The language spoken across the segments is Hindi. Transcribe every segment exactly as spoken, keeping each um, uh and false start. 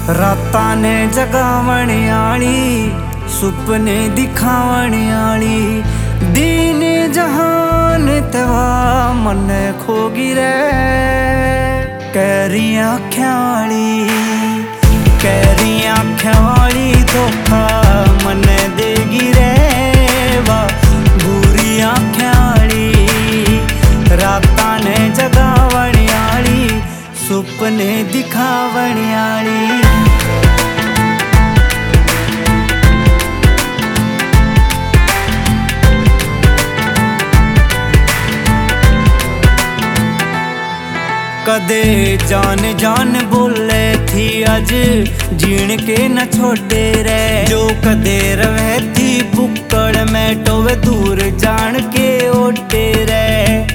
रातां ने जगावण आली, सुपने दिखावण आली, दीन जहान तेवा मन खोगी रे। कैरी आँख्यां वाली, कैरी आँख्यां वाली धोखा मन देगी रे। वा बुरी आँख्यां वाली, रातां ने जगावण आली, सुपने दिखावण आली। कदे जान जान बोले थी, अज जीण के न छोड़े रे। जो कदे रवे थी बुक्कड़ में टोवे, दूर जान के ओटे रे।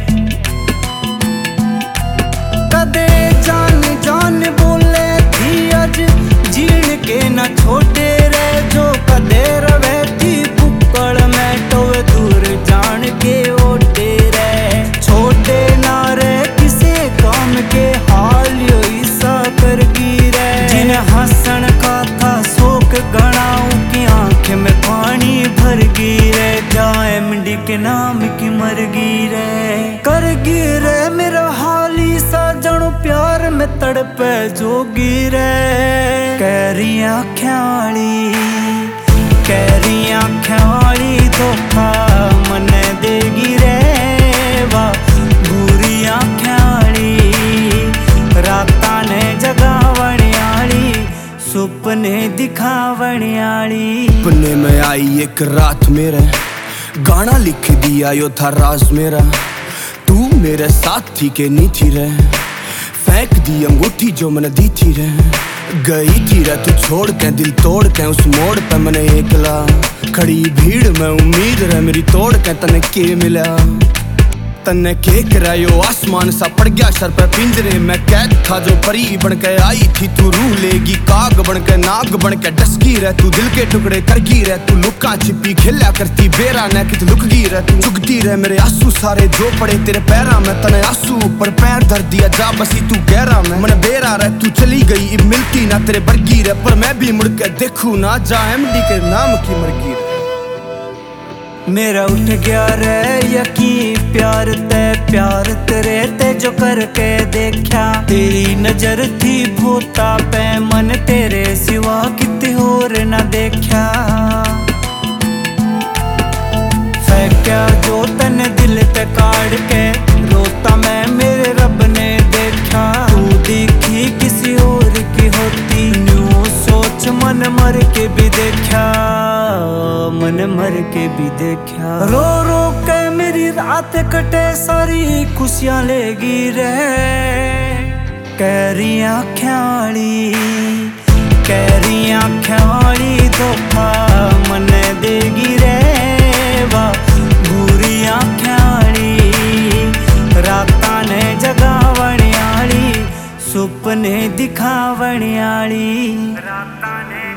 कदे जान जान बोले थी, अज जीण के न छोड़े रे। जो कदे रवे थी बुक्कड़ में टोवे, दूर जान के ओटे रे। छोटे ना रे किसे काम के, हाल योई सा कर गिरे। जिन हसन का था शोक गणाऊं की, आंख में पानी भर गिरे। क्या एमडी के नाम की मर गिरे, कर गिरे मेरा हाली सा जणो प्यार में तड़पे जो गिरे। कैरी आँख्यां वाली, कैरी आँख्यां वाली धोखा मन देगी रे। वा बुरी आँख्यां वाली, रातां ने जगावण आली, सुपने दिखावण आली। सपने में आई एक रात मेरे, गाना लिख दिया यो था राज मेरा। तू मेरे साथी के नी थी रे, फेंक दी अंगूठी जो मैंने दी थी रे। गई थी रे तू छोड़ के, दिल तोड़ के उस मोड़ पे मैंने एकला। खड़ी भीड़ में उम्मीद रे मेरी तोड़ के, तने के मिला तन्ने के करायो। आसमान सा पड़ गया सर पे पिंजरे में कैद था, जो परी बन के आई थी तू रूह लेगी। काग बन के नाग बन के डसकी रह तू, दिल के टुकड़े करगी रह तू। लुका छिपी खेला करती बेरा न कित लुकगी रह तू। चुगती रह मेरे आंसू सारे जो पड़े तेरे पैरा में, तने आंसू ऊपर पैर धर दिया जा बसी तू गहरा में। मन बेरा रह तू चली गई, अब मिलती ना तेरे बरगी रह। पर मैं भी मुड़ के देखू ना जा, एमडी के नाम की मरगी रह। मेरा उठ गया रे यकीन प्यार ते, प्यार तेरे ते जो करके देखा। तेरी नजर थी भूता पे, मन तेरे सिवा किते होर न देखा। फेंका जो तन दिल ते काट के, रोता मैं मेरे रब ने देखा। तू दिखी किसी और की होती, न्यू सोच मन मर के भी देखा, मन मर के भी देखा। रो रो के मेरी रात कटे, सारी खुशियां लेगी रे। कैरी आँख्यां वाली, कैरी आँख्यां वाली धोखा मन देगी रे। वा बुरी आँख्यां वाली, रातां ने जगावण आली, सुपने दिखावण आली। रातां ने